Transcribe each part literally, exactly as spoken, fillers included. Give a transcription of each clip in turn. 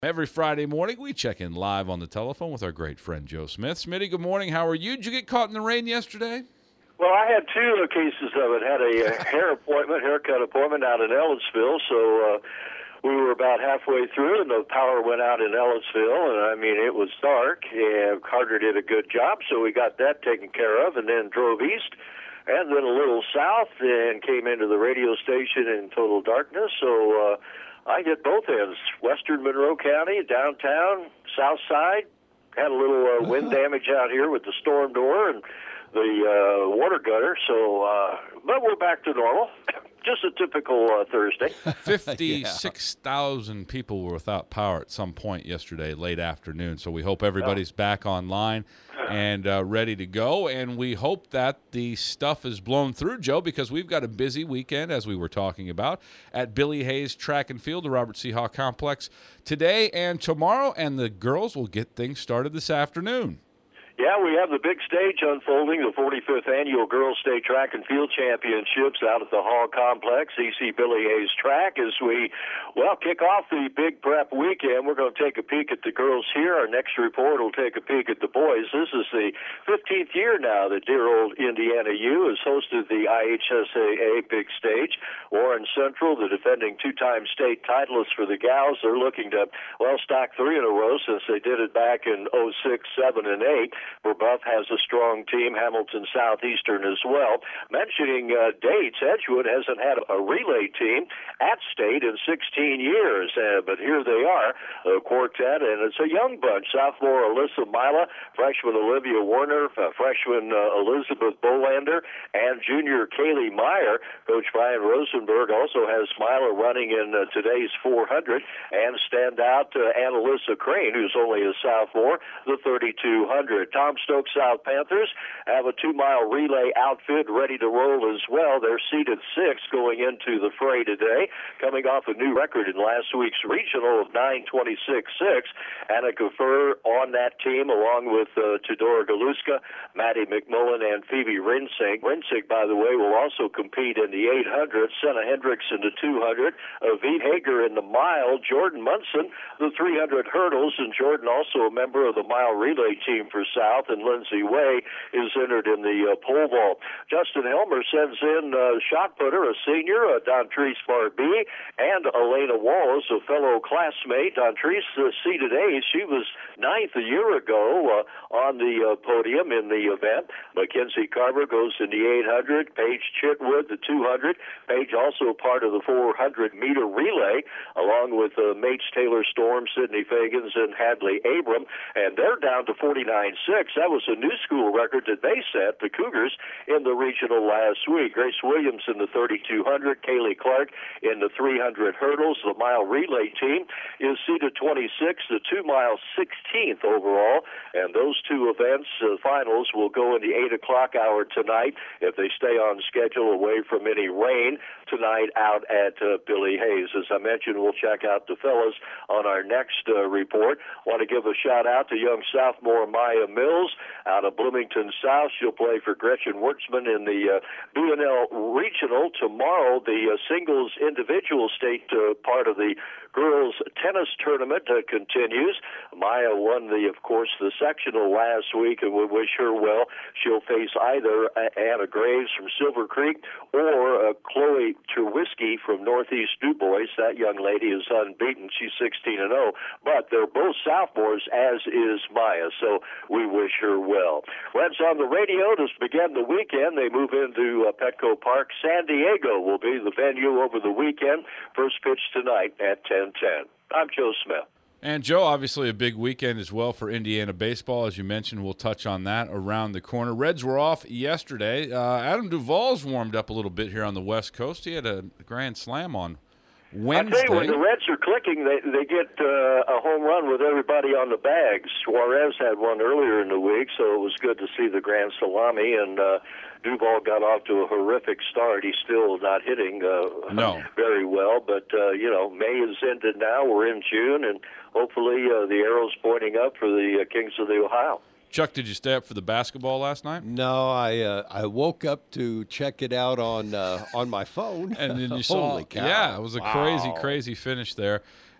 Every Friday morning, we check in live on the telephone with our great friend Joe Smith. Smitty, good morning. How are you? Did you get caught in the rain yesterday? Well, I had two cases of it. Had a hair appointment, haircut appointment out in Ellisville, so uh, we were about halfway through, and the power went out in Ellisville, and I mean, it was dark, and Carter did a good job, so we got that taken care of, and then drove east, and then a little south, and came into the radio station in total darkness, so... Uh, I hit both ends, western Monroe County, downtown, south side. Had a little uh, wind damage out here with the storm door and the uh, water gutter. So, uh, but we're back to normal. Just a typical uh, Thursday. fifty-six thousand people were without power at some point yesterday, late afternoon. So we hope everybody's back online and uh, ready to go. And we hope that the stuff is blown through, Joe, because we've got a busy weekend, as we were talking about, at Billy Hayes Track and Field, the Robert C. Haw Complex, today and tomorrow. And the girls will get things started this afternoon. Yeah, we have the big stage unfolding, the forty-fifth Annual Girls State Track and Field Championships out at the Hall Complex, E C Billy Hayes Track, as we, well, kick off the big prep weekend. We're going to take a peek at the girls here. Our next report will take a peek at the boys. This is the fifteenth year now that dear old Indiana U has hosted the I H S A A big stage. Warren Central, the defending two-time state titleists for the gals, they're looking to, well, stack three in a row since they did it back in oh six, seven, and eight. Rebuff has a strong team, Hamilton Southeastern as well. Mentioning uh, dates, Edgewood hasn't had a relay team at state in sixteen years, uh, but here they are, a quartet, and it's a young bunch. Sophomore Alyssa Mila, freshman Olivia Warner, uh, freshman uh, Elizabeth Bolander, and junior Kaylee Meyer. Coach Brian Rosenberg also has Mila running in uh, today's four hundred, and standout uh, Annalisa Crane, who's only a sophomore, the thirty-two hundred. Tom Stokes South Panthers have a two-mile relay outfit ready to roll as well. They're seated sixth going into the fray today, coming off a new record in last week's regional of nine twenty-six six. Anna Kafur on that team, along with uh, Tudor Galuska, Maddie McMullen, and Phoebe Rinsing. Rinsing, by the way, will also compete in the eight hundred. Senna Hendricks in the two hundred. Avit Hager in the mile. Jordan Munson, the three hundred hurdles, and Jordan also a member of the mile relay team for South, and Lindsay Way is entered in the uh, pole vault. Justin Helmer sends in uh, shot putter, a senior, uh, Dontrese Barbee, and Elena Wallace, a fellow classmate. Dontrese uh, seated eighth. She was ninth a year ago uh, on the uh, podium in the event. Mackenzie Carver goes in the eight hundred. Paige Chitwood, the two hundred. Paige also part of the four hundred meter relay, along with uh, Mates Taylor Storm, Sydney Fagans, and Hadley Abram, and they're down to forty-nine six. That was a new school record that they set, the Cougars, in the regional last week. Grace Williams in the thirty-two hundred, Kaylee Clark in the three hundred hurdles. The mile relay team is seated twenty-sixth, the two-mile sixteenth overall, and those two events, uh, finals, will go in the eight o'clock hour tonight if they stay on schedule away from any rain tonight out at uh, Billy Hayes. As I mentioned, we'll check out the fellas on our next uh, report. Want to give a shout-out to young sophomore Maya Mills out of Bloomington South. She'll play for Gretchen Wertzman in the uh, B N L Regional. Tomorrow, the uh, singles individual state uh, part of the girls tennis tournament uh, continues. Maya won, the, of course, the sectional last week, and we wish her well. She'll face either Anna Graves from Silver Creek or uh, Chloe Terwisky from Northeast Du Bois. That young lady is unbeaten. She's sixteen and oh, but they're both sophomores, as is Maya, so we wish her well. Reds on the radio to begin the weekend. They move into uh, Petco Park. San Diego will be the venue over the weekend. First pitch tonight at ten ten. I'm Joe Smith. And, Joe, obviously a big weekend as well for Indiana baseball. As you mentioned, we'll touch on that around the corner. Reds were off yesterday. Uh, Adam Duvall's warmed up a little bit here on the West Coast. He had a grand slam on Wednesday. I tell you, when the Reds are clicking, they they get uh, a home run with everybody on the bags. Suarez had one earlier in the week, so it was good to see the grand salami, and uh, Duvall got off to a horrific start. He's still not hitting uh, no. very well, but, uh, you know, May is ended now. We're in June, and hopefully uh, the arrow's pointing up for the uh, Kings of the Ohio. Chuck, did you stay up for the basketball last night? No, I uh, I woke up to check it out on uh, on my phone. And then you saw, Holy cow. yeah, it was a wow. crazy, crazy finish there.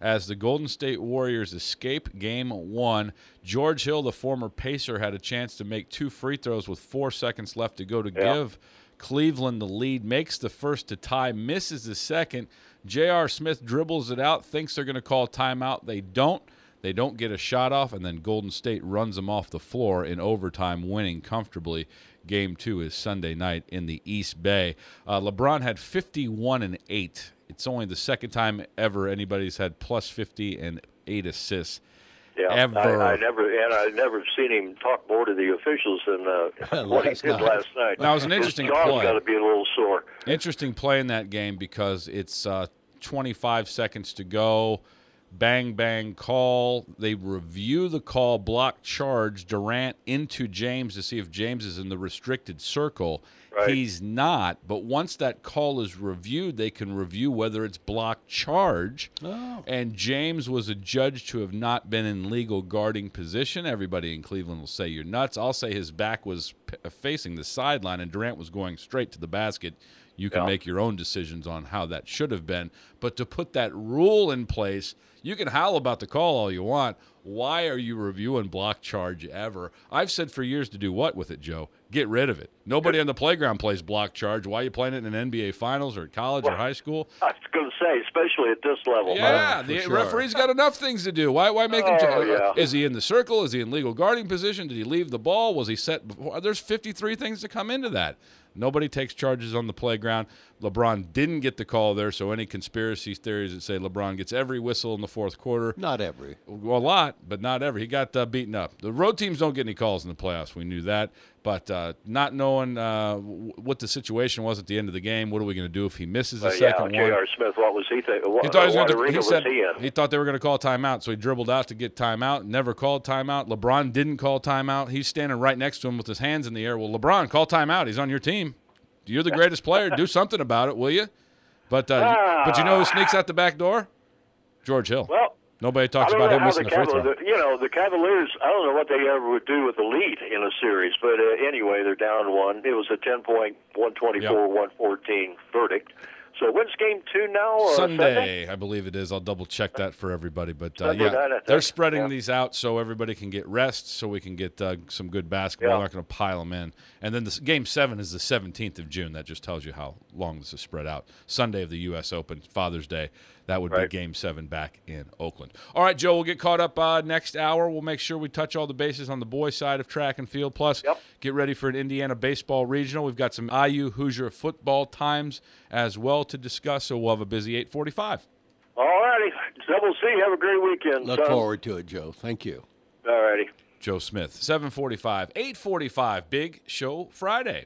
as the Golden State Warriors escape game one. George Hill, the former Pacer, had a chance to make two free throws with four seconds left to go to yeah. give Cleveland the lead, makes the first to tie, misses the second. J R. Smith dribbles it out, thinks they're going to call timeout. They don't. They don't get a shot off, and then Golden State runs them off the floor in overtime, winning comfortably. Game two is Sunday night in the East Bay. Uh, LeBron had fifty-one and eight. It's only the second time ever anybody's had plus fifty and eight assists. Yeah, ever. I, I never and I never seen him talk more to the officials than uh, what he did night. last night. That was an interesting His jaw's play. got to be a little sore. Interesting play in that game because it's uh, twenty-five seconds to go. Bang, bang, call. They review the call, block charge, Durant into James to see if James is in the restricted circle. Right. He's not, but once that call is reviewed, they can review whether it's block charge. Oh. And James was adjudged to have not been in legal guarding position. Everybody in Cleveland will say you're nuts. I'll say his back was p- facing the sideline, and Durant was going straight to the basket. You can Yeah. make your own decisions on how that should have been. But to put that rule in place, you can howl about the call all you want. Why are you reviewing block charge ever? I've said for years to do what with it, Joe? Get rid of it. Nobody on the playground plays block charge. Why are you playing it in an N B A Finals or college Well, or high school? I was going to say, especially at this level. Yeah, Oh, for the sure. referee's got enough things to do. Why Why make him? Oh, T- yeah. Is he in the circle? Is he in legal guarding position? Did he leave the ball? Was he set before? There's fifty-three things to come into that. Nobody takes charges on the playground. LeBron didn't get the call there, so any conspiracy theories that say LeBron gets every whistle in the fourth quarter, Not every. well, a lot, but not every. He got uh, beaten up. The road teams don't get any calls in the playoffs. We knew that. But uh, not knowing uh, w- what the situation was at the end of the game, what are we going to do if he misses the Uh, yeah, second J one? R. Smith, what was he thinking? What, He thought he was what going to. arena He was said he in? he thought they were going to call timeout, so he dribbled out to get timeout. Never called timeout. LeBron didn't call timeout. He's standing right next to him with his hands in the air. Well, LeBron, call timeout. He's on your team. You're the greatest player. Do something about it, will you? But uh, Ah. but you know who sneaks out the back door? George Hill. Well, Nobody I talks don't about know him how missing the the free throw. Cavaliers, you know, the Cavaliers, I don't know what they ever would do with the lead in a series, but uh, anyway, they're down one. It was a ten-point, one twenty-four one fourteen verdict. So when's game two now? Uh, Sunday, Sunday? I believe it is. I'll double check that for everybody. But uh, Sunday yeah, night, I they're think. spreading Yeah. these out so everybody can get rest, so we can get uh, some good basketball. Yeah. They're not going to pile them in. And then this, game seven is the seventeenth of June. That just tells you how long this is spread out. Sunday of the U S Open, Father's Day. That would Right. be game seven back in Oakland. All right, Joe, we'll get caught up uh, next hour. We'll make sure we touch all the bases on the boys' side of track and field. Plus, Yep. get ready for an Indiana baseball regional. We've got some I U Hoosier football times as well to discuss, so we'll have a busy eight forty-five. All righty. Double C, have a great weekend, Look son. forward to it, Joe. Thank you. All righty. Joe Smith, seven forty-five, eight forty-five, Big Show Friday.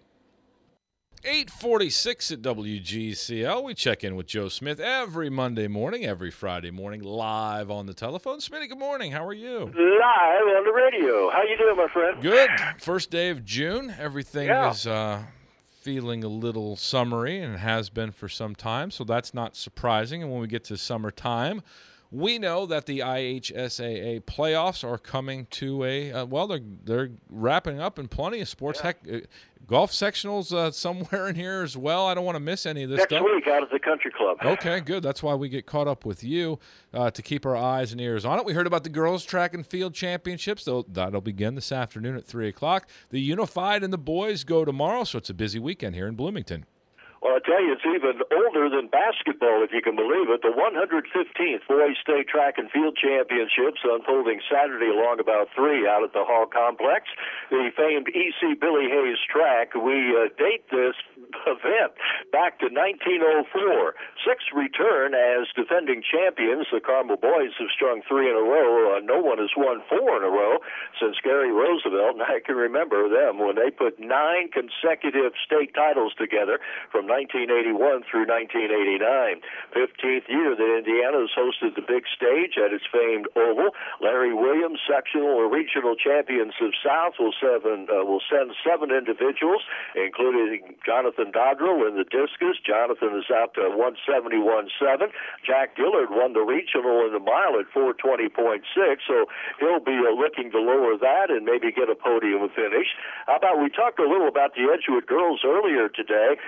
eight forty-six at W G C L. We check in with Joe Smith every Monday morning, every Friday morning, live on the telephone. Smitty, good morning. How are you? Live on the radio. How you doing, my friend? Good. First day of June. Everything Yeah. is uh, feeling a little summery, and it has been for some time, so that's not surprising. And when we get to summertime, we know that the I H S A A playoffs are coming to a uh, well. They're they're wrapping up in plenty of sports. Yeah. Heck, uh, golf sectionals uh, somewhere in here as well. I don't want to miss any of this Next stuff. week out at the country club. Okay, good. That's why we get caught up with you uh, to keep our eyes and ears on it. We heard about the girls' track and field championships. They'll, that'll begin this afternoon at three o'clock. The Unified and the boys go tomorrow, so it's a busy weekend here in Bloomington. Well, I tell you, it's even older than basketball, if you can believe it. The one hundred fifteenth Boys State Track and Field Championships unfolding Saturday along about three out at the Hall Complex. The famed E C Billy Hayes track, we uh, date this event back to nineteen oh four. Sixth return as defending champions. The Carmel boys have strung three in a row. Uh, no one has won four in a row since Gary Roosevelt, and I can remember them when they put nine consecutive state titles together from nineteen eighty-one through nineteen eighty-nine. fifteenth year that Indiana has hosted the big stage at its famed Oval. Larry Williams, sectional or regional champions of South, will seven uh, will send seven individuals, including Jonathan Dodrell in the discus. Jonathan is out to one seventy-one point seven. Jack Dillard won the regional in the mile at four twenty point six, so he'll be uh, looking to lower that and maybe get a podium finish. How about we talked a little about the Edgewood girls earlier today? Well, I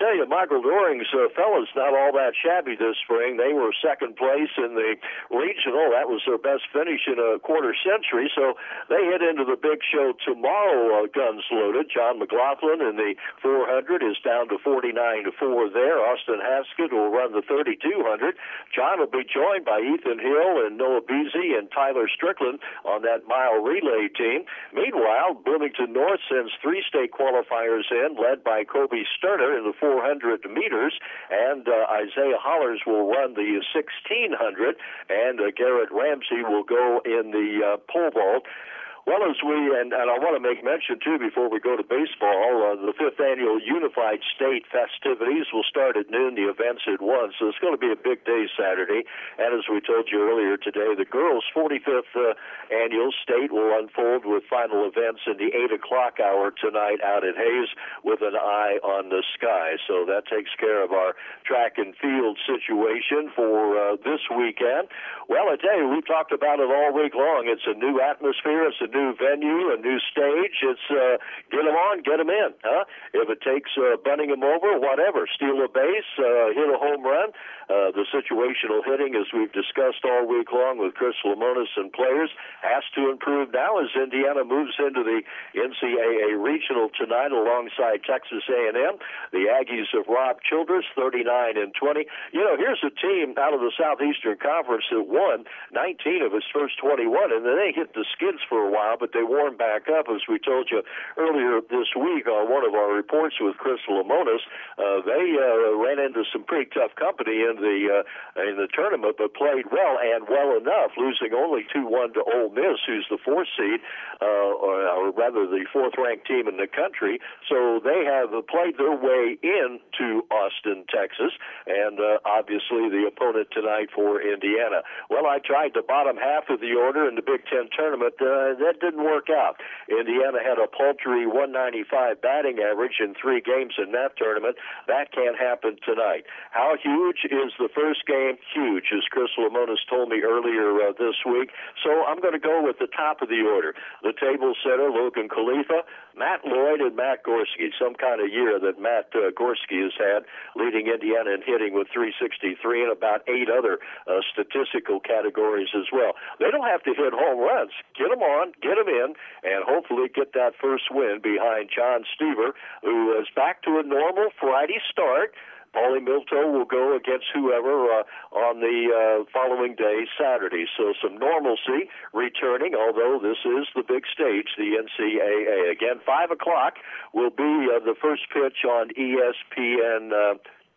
tell you, Michael Doring's uh, fellas not all that shabby this spring. They were second place in the regional. That was their best finish in a quarter century. So they head into the big show tomorrow, uh, guns loaded. John McLaughlin in the four hundred is down to forty-nine to four there. Austin Haskett will run the thirty-two hundred. John will be joined by Ethan Hill and Noah Beasy and Tyler Strickland on that mile relay team. Meanwhile, Bloomington North sends three state qualifiers in, led by Kobe Sterner in the four hundred meters, and uh, Isaiah Hollers will run the sixteen hundred, and uh, Garrett Ramsey will go in the uh, pole vault. Well, as we, and, and I want to make mention, too, before we go to baseball, uh, the fifth Annual Unified State festivities will start at noon, the events at one, so it's going to be a big day Saturday. And as we told you earlier today, the girls' forty-fifth uh, Annual State will unfold with final events in the eight o'clock hour tonight out at Hayes with an eye on the sky. So that takes care of our track and field situation for uh, this weekend. Well, I tell you, we've talked about it all week long. It's a new atmosphere. It's a new venue, a new stage. It's uh, get them on, get them in. Huh? If it takes uh, bunting them over, whatever, steal a base, uh, hit a home run. Uh, the situational hitting, as we've discussed all week long with Chris Lemonis and players, has to improve now as Indiana moves into the N C double A Regional tonight alongside Texas A and M. The Aggies of Rob Childress, thirty-nine and twenty. You know, here's a team out of the Southeastern Conference that won nineteen of its first twenty-one, and then they hit the skids for a while, but they warmed back up, as we told you earlier this week on one of our reports with Chris Lemonis. Uh, they uh, ran into some pretty tough company in the uh, in the tournament, but played well and well enough, losing only two one to Ole Miss, who's the fourth seed, uh, or, or rather the fourth-ranked team in the country. So they have played their way into Austin, Texas, and uh, obviously the opponent tonight for Indiana. Well, I tried the bottom half of the order in the Big Ten tournament. Uh, that didn't work out. Indiana had a paltry one ninety-five batting average in three games in that tournament. That can't happen tonight. How huge is the first game? Huge, as Chris Lemonis told me earlier uh, this week. So I'm going to go with the top of the order. The table setter, Logan Khalifa, Matt Lloyd, and Matt Gorski. Some kind of year that Matt uh, Gorski has had, leading Indiana in hitting with three sixty-three and about eight other uh, statistical categories as well. They don't have to hit home runs. Get them on, get them in, and hopefully get that first win behind John Stever, who is back to a normal Friday start. Paulie Milto will go against whoever uh, on the uh, following day, Saturday. So some normalcy returning, although this is the big stage, the N C double A. Again, five o'clock will be uh, the first pitch on E S P N uh,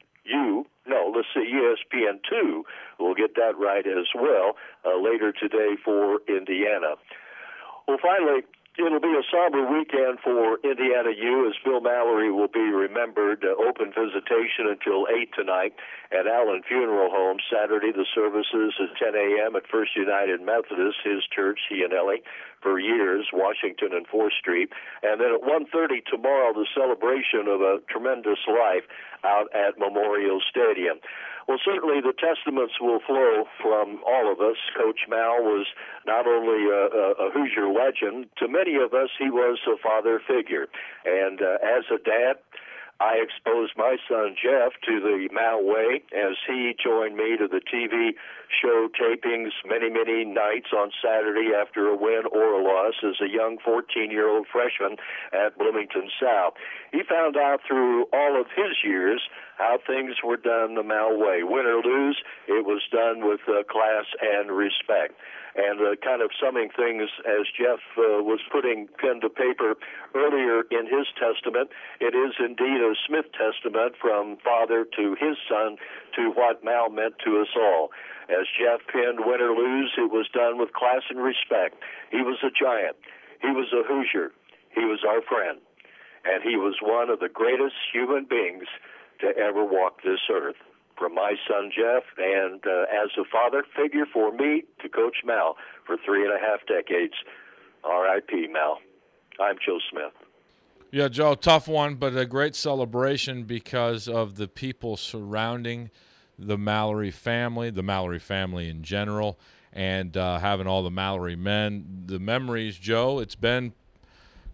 U. No, let's see, E S P N two. We'll get that right as well uh, later today for Indiana. Well, finally, it'll be a somber weekend for Indiana U, as Phil Mallory will be remembered. Uh, open visitation until eight tonight at Allen Funeral Home. Saturday, the services at ten a.m. at First United Methodist, his church, he and Ellie, for years, Washington and fourth Street. And then at one thirty tomorrow, the celebration of a tremendous life out at Memorial Stadium. Well, certainly the testaments will flow from all of us. Coach Mal was not only a, a, a Hoosier legend, to many of us he was a father figure. And uh, as a dad, I exposed my son Jeff to the Mal way as he joined me to the T V show tapings many, many nights on Saturday after a win or a loss as a young fourteen-year-old freshman at Bloomington South. He found out through all of his years how things were done the Mal way. Win or lose, it was done with uh, class and respect. And uh, kind of summing things as Jeff uh, was putting pen to paper earlier in his testament, it is indeed a Smith testament from father to his son to what Mal meant to us all. As Jeff penned, win or lose, it was done with class and respect. He was a giant. He was a Hoosier. He was our friend. And he was one of the greatest human beings to ever walk this earth. From my son Jeff, and uh, as a father figure for me, to Coach Mal for three and a half decades. R I P Mal. I'm Joe Smith. Yeah, Joe, tough one, but a great celebration because of the people surrounding the Mallory family, the Mallory family in general, and uh, having all the Mallory men. The memories, Joe, it's been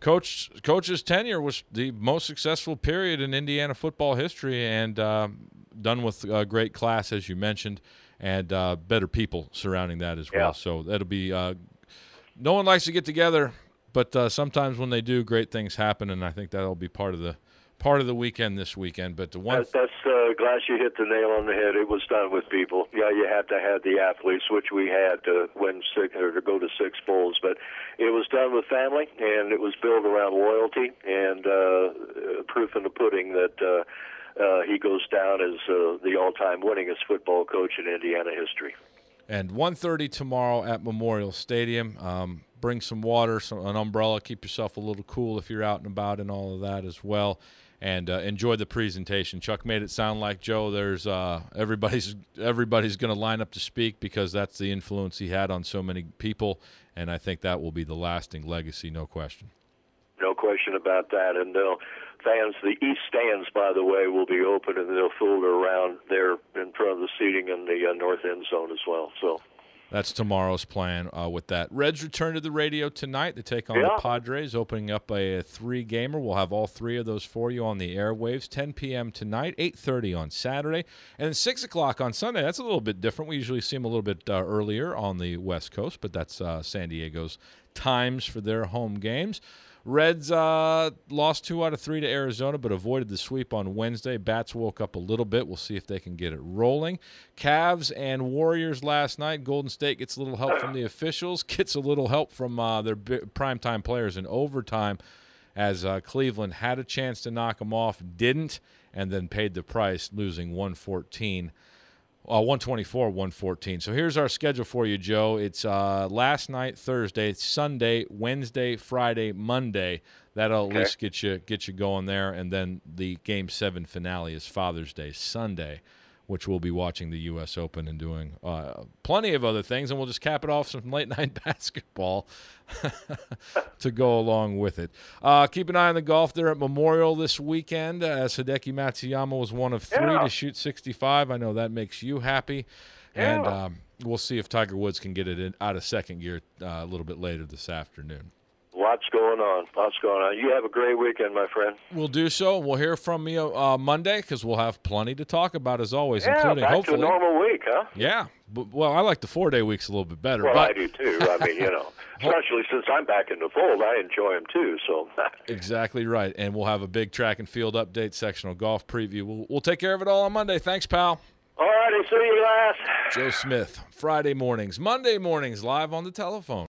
Coach coach's tenure was the most successful period in Indiana football history, and uh, done with a great class, as you mentioned, and uh, better people surrounding that as well. Yeah. So that'll be uh, – no one likes to get together, but uh, sometimes when they do, great things happen, and I think that'll be part of the part of the weekend this weekend. But the one that, that's uh, glad you hit the nail on the head. It was done with people. Yeah, you had to have the athletes, which we had to win six or to go to six bowls, but it was done with family, and it was built around loyalty and uh, proof in the pudding that uh, uh, he goes down as uh, the all-time winningest football coach in Indiana history. And one thirty tomorrow at Memorial Stadium. Um, bring some water, some, an umbrella, keep yourself a little cool if you're out and about and all of that as well. And uh, enjoy the presentation. Chuck made it sound like, Joe, there's uh, everybody's everybody's going to line up to speak because that's the influence he had on so many people, and I think that will be the lasting legacy, no question. No question about that. And they'll, fans, the east stands, by the way, will be open, and they'll filter around there in front of the seating in the uh, north end zone as well. So. That's tomorrow's plan uh, with that. Reds return to the radio tonight. They take on Yeah. the Padres, opening up a, a three-gamer. We'll have all three of those for you on the airwaves, ten p.m. tonight, eight thirty on Saturday, and then six o'clock on Sunday. That's a little bit different. We usually see them a little bit uh, earlier on the West Coast, but that's uh, San Diego's times for their home games. Reds uh, lost two out of three to Arizona, but avoided the sweep on Wednesday. Bats woke up a little bit. We'll see if they can get it rolling. Cavs and Warriors last night. Golden State gets a little help from the officials, gets a little help from uh, their primetime players in overtime, as uh, Cleveland had a chance to knock them off, didn't, and then paid the price, losing one fourteen. Uh, one twenty-four, one fourteen. So here's our schedule for you, Joe. It's uh, last night, Thursday, Sunday, Wednesday, Friday, Monday. That'll Okay. at least get you get you going there. And then the Game seven finale is Father's Day, Sunday, which we'll be watching the U S Open and doing uh, plenty of other things. And we'll just cap it off some late-night basketball to go along with it. Uh, keep an eye on the golf there at Memorial this weekend, as Hideki Matsuyama was one of three Yeah. to shoot sixty-five. I know that makes you happy. Yeah. And um, we'll see if Tiger Woods can get it in, out of second gear uh, a little bit later this afternoon. Lots going on. Lots going on. You have a great weekend, my friend. We'll do so. We'll hear from you uh, Monday because we'll have plenty to talk about as always, Yeah, including back hopefully. to a normal week, huh? Yeah. But, well, I like the four-day weeks a little bit better. Well, but I do too. I mean, you know, especially since I'm back in the fold, I enjoy them too. So. Exactly right. And we'll have a big track and field update, sectional golf preview. We'll, we'll take care of it all on Monday. Thanks, pal. All righty, see you, guys. Joe Smith, Friday mornings, Monday mornings, live on the telephone.